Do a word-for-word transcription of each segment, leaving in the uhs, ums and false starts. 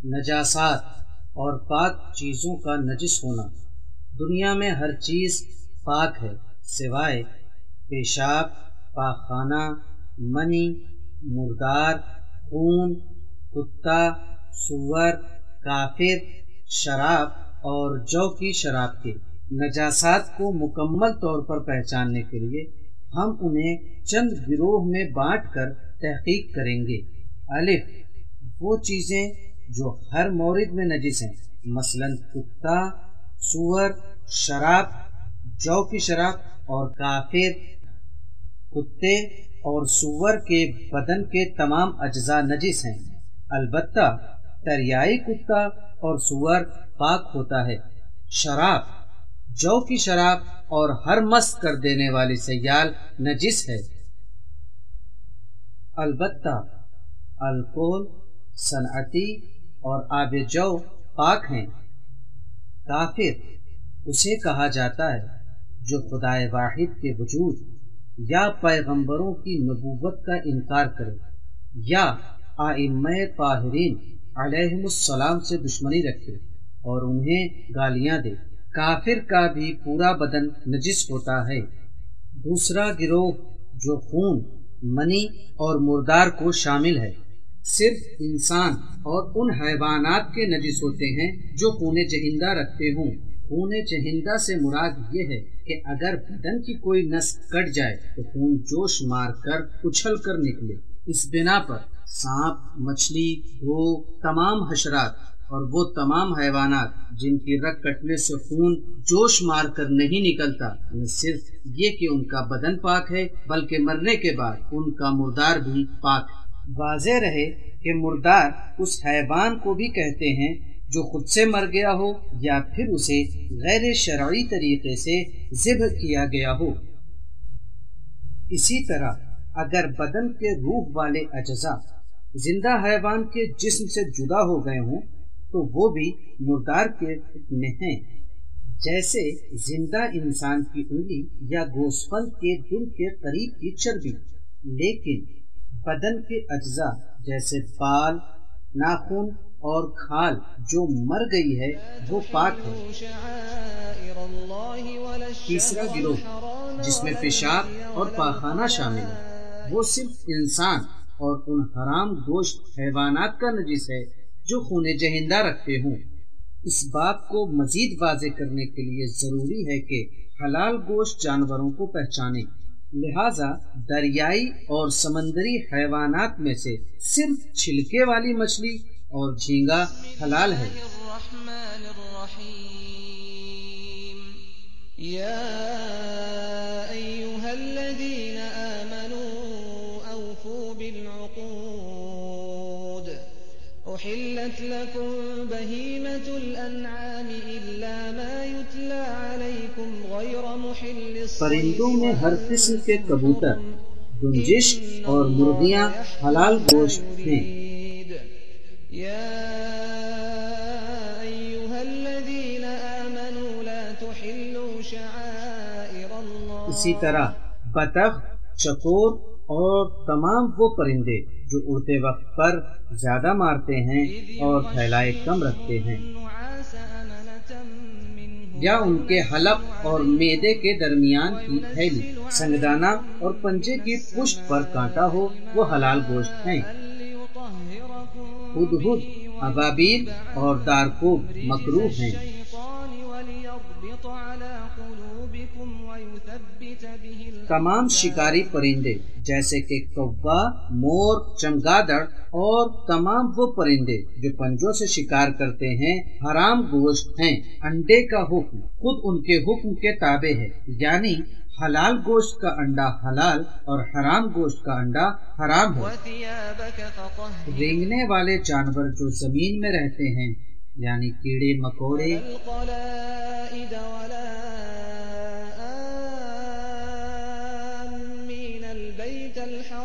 نجاسات اور پاک چیزوں کا نجس ہونا۔ دنیا میں ہر چیز پاک ہے سوائے پیشاب، پاخانہ، منی، مردار، خون، کتا، سور، کافر، شراب اور جو کی شراب کے۔ نجاسات کو مکمل طور پر پہچاننے کے لیے ہم انہیں چند گروہ میں بانٹ کر تحقیق کریں گے۔ الف، وہ چیزیں جو ہر مورد میں نجس ہیں، مثلا کتا، سور، شراب، جو کی شراب اور کافر۔ کتے اور سور کے بدن کے تمام اجزاء نجس ہیں، البتہ دریائی کتا اور سور پاک ہوتا ہے۔ شراب، جو کی شراب اور ہر مست کر دینے والی سیال نجس ہے، البتہ الکحل، صنعتی اور آب جو پاک ہیں۔ کافر اسے کہا جاتا ہے جو خدائے واحد کے وجود یا پیغمبروں کی نبوت کا انکار کرے یا ائمہ طاہرین علیہم السلام سے دشمنی رکھے اور انہیں گالیاں دے۔ کافر کا بھی پورا بدن نجس ہوتا ہے۔ دوسرا گروہ جو خون، منی اور مردار کو شامل ہے، صرف انسان اور ان حیوانات کے نجس ہوتے ہیں جو خون جہندہ رکھتے ہوں۔ خون جہندہ سے مراد یہ ہے کہ اگر بدن کی کوئی نس کٹ جائے تو خون جوش مار کر اچھل کر نکلے۔ اس بنا پر سانپ، مچھلی، گھو، تمام حشرات اور وہ تمام حیوانات جن کی رگ کٹنے سے خون جوش مار کر نہیں نکلتا، نہ صرف یہ کہ ان کا بدن پاک ہے بلکہ مرنے کے بعد ان کا مردار بھی پاک ہے۔ واضح رہے کہ مردار اس حیوان کو بھی کہتے ہیں جو خود سے مر گیا ہو یا پھر اسے غیر شرعی طریقے سے ذبح کیا گیا ہو۔ اسی طرح اگر بدن کے روح والے اجزاء زندہ حیوان کے جسم سے جدا ہو گئے ہوں تو وہ بھی مردار کے حکم میں ہیں، جیسے زندہ انسان کی انگلی یا گوسفند کے دل کے قریب کی چربی۔ لیکن بدن کے اجزاء جیسے بال، ناخن اور کھال جو مر گئی ہے وہ پاک ہے۔ تیسرا گروہ جس میں پیشاب اور پاخانہ شامل ہے، وہ صرف انسان اور ان حرام گوشت حیوانات کا نجس ہے جو خون جہندہ رکھتے ہوں۔ اس بات کو مزید واضح کرنے کے لیے ضروری ہے کہ حلال گوشت جانوروں کو پہچانیں، لہذا دریائی اور سمندری حیوانات میں سے صرف چھلکے والی مچھلی اور جھینگا حلال ہے۔ یا ایھا الذین آمنوا اوفوا بالعقود احلت لکم بہیمۃ الانعام الا ما یتلی علیکم غیر محل الصید۔ پرندوں میں ہر قسم کے کبوتر، گنجش اور مرغیاں حلال گوشت ہیں۔ یا ایھا الذین آمنوا لا تحلوا شعائر اللہ۔ اسی طرح بطخ، چکور اور تمام وہ پرندے جو اڑتے وقت پر زیادہ مارتے ہیں اور پھیلائے کم رکھتے ہیں یا ان کے حلق اور معدے کے درمیان کی تھیلی، سنگدانہ اور پنجے کی پشت پر کانٹا ہو، وہ حلال گوشت ہیں۔ ہدہد، ابابیل اور دارکوب مکروہ ہیں۔ تمام شکاری پرندے جیسے کہ کوا، مور، چمگادڑ اور تمام وہ پرندے جو پنجوں سے شکار کرتے ہیں حرام گوشت ہیں۔ انڈے کا حکم خود ان کے حکم کے تابع ہے، یعنی حلال گوشت کا انڈا حلال اور حرام گوشت کا انڈا حرام ہے۔ رینگنے والے جانور جو زمین میں رہتے ہیں یعنی کیڑے مکوڑے،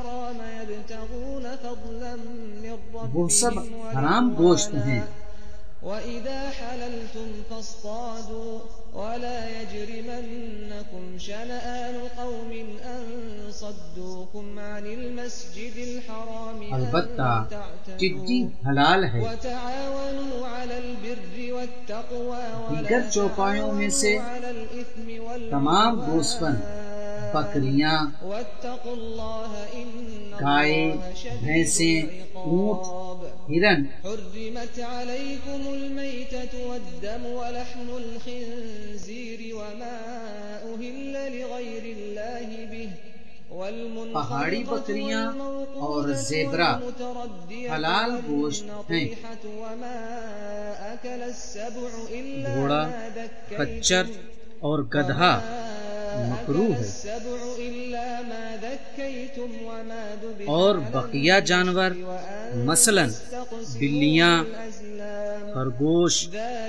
وہ سب حرام گوشت ہیں۔ وَإِذَا حَلَلْتُمْ فَاصْطَادُوا وَلَا يَجْرِمَنَّكُمْ شَنَآنُ قَوْمٍ أَن صَدُّوكُمْ عَنِ الْمَسْجِدِ الْحَرَامِ أَن البتہ ٹڈی تَعْتَدُوا حلال ہے۔ وَتَعَاوَنُوا عَلَى الْبِرِّ وَالتَّقْوَى دیگر وَلَا چوپایوں میں سے تَعَاوَنُوا عَلَى الْإِثْمِ تمام گوسفند، وَالْعُدْوَانِ بکریاں، وَاتَّقُوا اللَّهَ إِنَّ گائے، اللَّهَ شَدِيدُ بھینسیں، اونٹ، الْعِقَابِ ہرن، حرمت عليكم الميتة والدم ولحم الخنزير وما أهل لغير الله به پہاڑی والمنخنقة بکریاں اور والموقوذة زیبرا والمتردية حلال گوشت ہیں۔ والنطيحة وما أكل السبع إلا گھوڑا، ما خچر ذكيتم اور گدھا مکروہ ہے، اور بقیہ جانور مثلا بلیاں، خرگوش،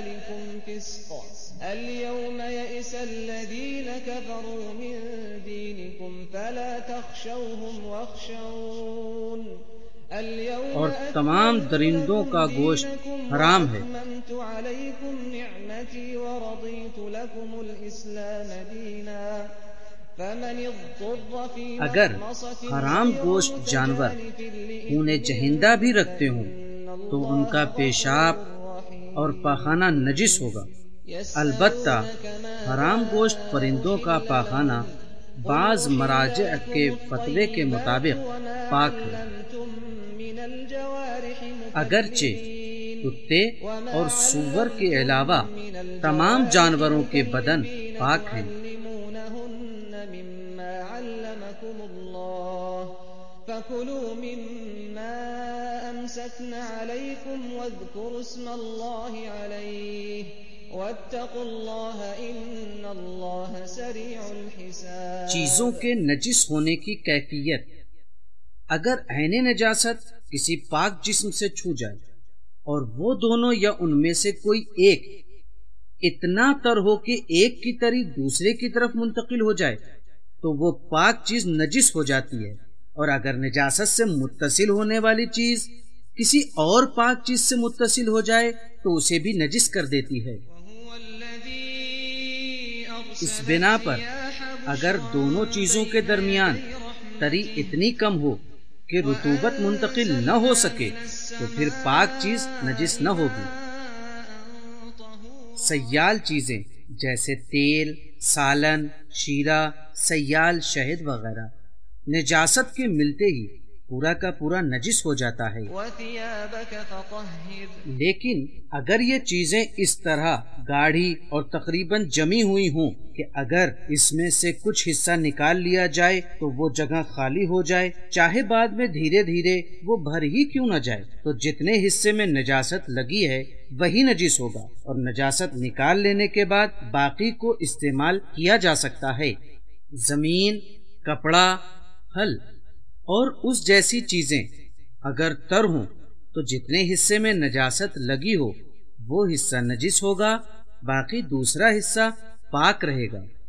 اليوم يئس الذين كفروا من دينكم فلا تخشوهم واخشون اور تمام درندوں کا گوشت حرام ہے۔ اگر حرام گوشت جانور خون جہندہ بھی رکھتے ہوں تو ان کا پیشاب اور پاخانہ نجس ہوگا، البتہ حرام گوشت پرندوں کا پاخانہ بعض مراجع کے فتوے کے مطابق پاک ہے، اگرچہ کتے اور سور کے علاوہ تمام جانوروں کے بدن پاک ہیں۔ فَكُلُوا مِمَّا أَمْسَكْنَ عَلَيْكُمْ وَاذْكُرُوا اسْمَ اللَّهِ عَلَيْهِ وَاتَّقُوا اللَّهَ إِنَّ اللَّهَ سَرِيعُ الْحِسَابِ۔ چیزوں کے نجس ہونے کی کیفیت: اگر عین نجاست کسی پاک جسم سے چھو جائے اور وہ دونوں یا ان میں سے کوئی ایک اتنا تر ہو کہ ایک کی تری دوسرے کی طرف منتقل ہو جائے تو وہ پاک چیز نجس ہو جاتی ہے، اور اگر نجاست سے متصل ہونے والی چیز کسی اور پاک چیز سے متصل ہو جائے تو اسے بھی نجس کر دیتی ہے۔ اس بنا پر اگر دونوں چیزوں کے درمیان تری اتنی کم ہو کہ رطوبت منتقل نہ ہو سکے تو پھر پاک چیز نجس نہ ہوگی۔ سیال چیزیں جیسے تیل، سالن، شیرہ، سیال شہد وغیرہ نجاست کے ملتے ہی پورا کا پورا نجس ہو جاتا ہے، لیکن اگر یہ چیزیں اس طرح گاڑھی اور تقریباً جمی ہوئی ہوں کہ اگر اس میں سے کچھ حصہ نکال لیا جائے تو وہ جگہ خالی ہو جائے، چاہے بعد میں دھیرے دھیرے وہ بھر ہی کیوں نہ جائے، تو جتنے حصے میں نجاست لگی ہے وہی نجس ہوگا، اور نجاست نکال لینے کے بعد باقی کو استعمال کیا جا سکتا ہے۔ زمین، کپڑا، پھل اور اس جیسی چیزیں اگر تر ہوں تو جتنے حصے میں نجاست لگی ہو وہ حصہ نجس ہوگا، باقی دوسرا حصہ پاک رہے گا۔